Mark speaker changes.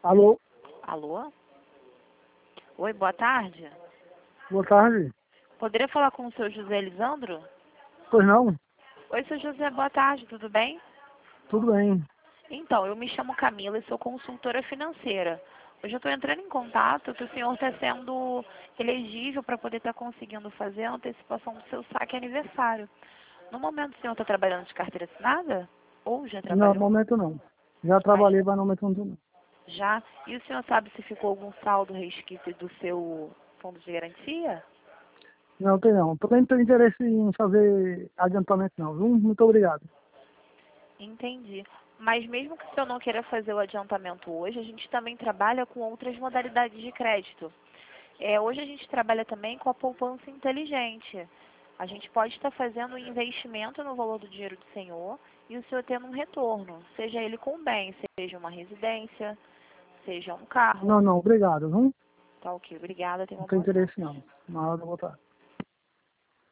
Speaker 1: Alô,
Speaker 2: Alô? Oi, boa tarde.
Speaker 1: boa tarde.
Speaker 2: Poderia falar com o seu José Elisandro?
Speaker 1: Pois não?
Speaker 2: Oi, seu José, boa tarde, tudo bem?
Speaker 1: Tudo bem.
Speaker 2: Então, eu me chamo Camila e sou consultora financeira. Hoje eu estou entrando em contato que o senhor está sendo elegível para poder estar conseguindo fazer a antecipação do seu saque aniversário. No momento, o senhor está trabalhando de carteira assinada? Ou já
Speaker 1: Não, no
Speaker 2: trabalhou?
Speaker 1: momento não. Já
Speaker 2: Mas
Speaker 1: trabalhei, mas no momento não tô não.
Speaker 2: já? E o senhor sabe se ficou algum saldo resquício do seu fundo de garantia?
Speaker 1: Não, tem não. Também não tenho interesse em fazer adiantamento não, viu? Muito obrigado.
Speaker 2: Entendi. Mas mesmo que o senhor não queira fazer o adiantamento hoje, a gente também trabalha com outras modalidades de crédito. Hoje a gente trabalha também com a poupança inteligente. A gente pode estar fazendo um investimento no valor do dinheiro do senhor e o senhor tendo um retorno, seja ele com bem, seja uma residência, seja um carro.
Speaker 1: Não, obrigado, viu?
Speaker 2: Tá ok, obrigada, tenha
Speaker 1: Não
Speaker 2: uma
Speaker 1: tenho
Speaker 2: boa
Speaker 1: interesse
Speaker 2: tarde.
Speaker 1: não. Na hora de voltar.